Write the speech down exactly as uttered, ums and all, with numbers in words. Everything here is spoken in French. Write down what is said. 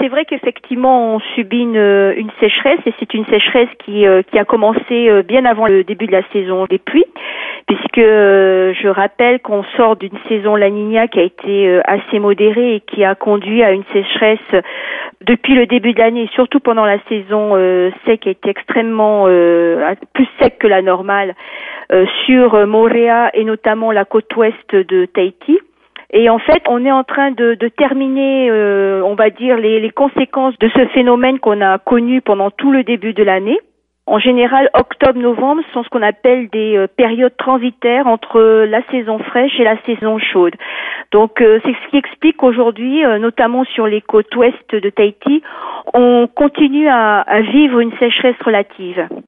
c'est vrai qu'effectivement on subit une, une sécheresse et c'est une sécheresse qui, euh, qui a commencé euh, bien avant le début de la saison des pluies, puisque euh, je rappelle qu'on sort d'une saison La Niña qui a été euh, assez modérée et qui a conduit à une sécheresse depuis le début de l'année, surtout pendant la saison euh, sec, qui a été extrêmement euh, plus sec que la normale euh, sur Moorea et notamment la côte ouest de Tahiti. Et en fait, on est en train de, de terminer, euh, on va dire, les, les conséquences de ce phénomène qu'on a connu pendant tout le début de l'année. En général, octobre-novembre sont ce qu'on appelle des euh, périodes transitaires entre la saison fraîche et la saison chaude. Donc, euh, c'est ce qui explique qu'aujourd'hui, euh, notamment sur les côtes ouest de Tahiti, on continue à, à vivre une sécheresse relative.